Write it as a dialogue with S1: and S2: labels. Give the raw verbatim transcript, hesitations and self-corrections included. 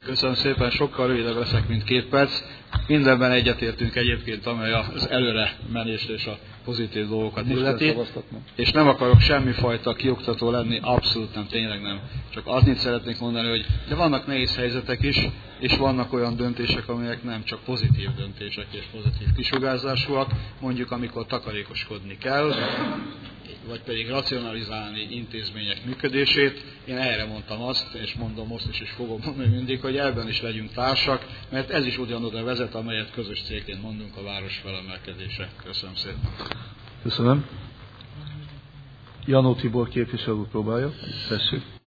S1: Köszönöm szépen, sokkal rövidebb leszek, mint két perc. Mindenben egyetértünk egyébként, amely az előre menést és a pozitív dolgokat illeti. És nem akarok semmifajta kioktató lenni, abszolút nem, tényleg nem. Csak annyit szeretnék mondani, hogy de vannak nehéz helyzetek is, és vannak olyan döntések, amelyek nem csak pozitív döntések és pozitív kisugárzásúak, mondjuk amikor takarékoskodni kell, vagy pedig racionalizálni intézmények működését. Én erre mondtam azt, és mondom most is, és fogom mondani mindig, hogy ebben is legyünk társak, mert ez is ugyanoda vezet, amelyet közös célként mondunk, a város felemelkedése. Köszönöm szépen.
S2: Köszönöm. Janó Tibor képviselő próbálja. Tessék.